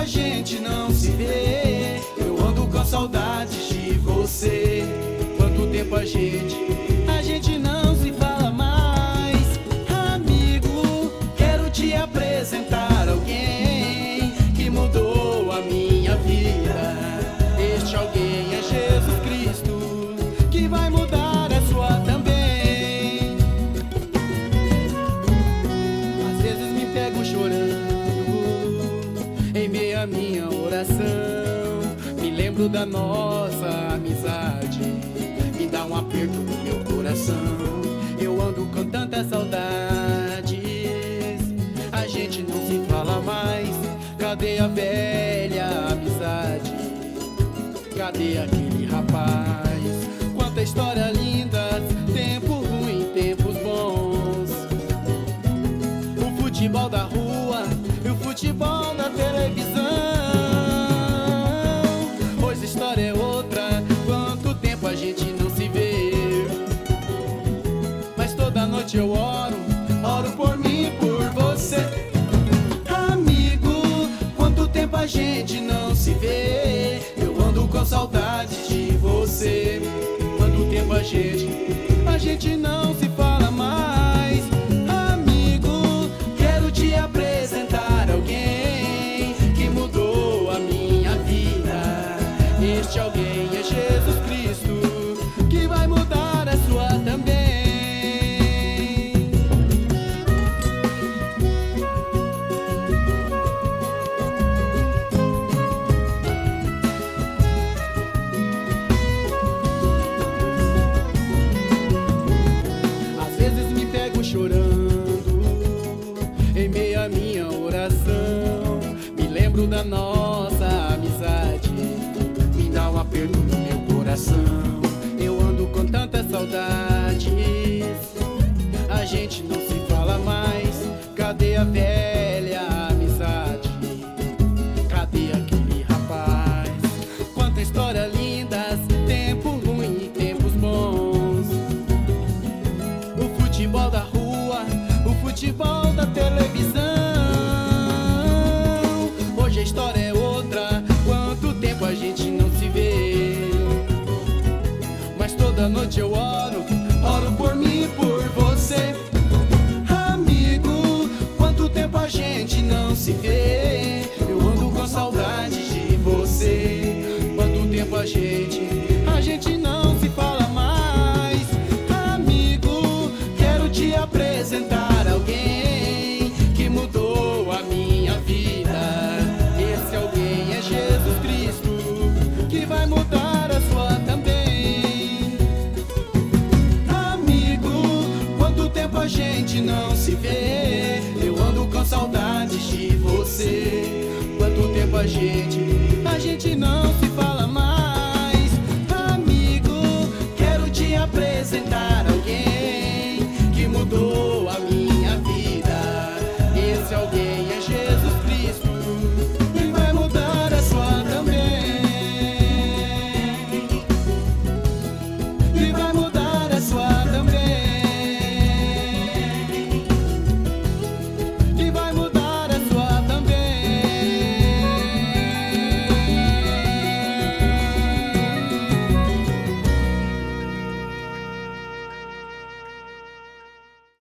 gente não se vê, eu ando com saudades de você. Quanto tempo a gente não se fala mais. Amigo, quero te apresentar alguém que mudou a minha vida. Este alguém é Jesus Cristo, que vai mudar a sua também. Às vezes me pego chorando em meio à minha oração. Me lembro da nossa amizade, me dá um aperto no meu coração. Eu ando com tantas saudades, a gente não se fala mais. Cadê a velha amizade? Cadê aquele rapaz? Quanta história linda, tempo ruim, tempos bons. O futebol da rua e o futebol da televisão. Hoje a história é outra, quanto tempo a gente não se vê. Mas toda noite eu oro por mim e por você. Amigo, quanto tempo a gente não se vê, eu ando com saudades de você. Quanto tempo a gente não se fala mais. Amigo, quero te apresentar alguém que mudou a minha vida. Este alguém é Jesus Cristo, que vai mudar a sua também. Às vezes me pego chorando em meio à minha oração. Me lembro da nossa amizade, me dá um aperto no meu coração. Eu ando com tantas saudades, a gente não se fala mais. Cadê a velha amizade? Cadê aquele rapaz? Quanta história linda, tempo ruim e tempos bons. O futebol da rua, o futebol da televisão. Hoje a história é outra, quanto tempo a gente não se vê. Mas toda noite eu oro por mim e por você. Amigo, quanto tempo a gente não se vê, eu ando com saudades de você. Quanto tempo a gente não se fala mais. Amigo, quero te apresentar alguém que mudou a minha vida. Esse alguém é Jesus Cristo, que vai mudar a sua também. Amigo, quanto tempo a gente não se vê, eu ando com saudades de você. Quanto tempo a gente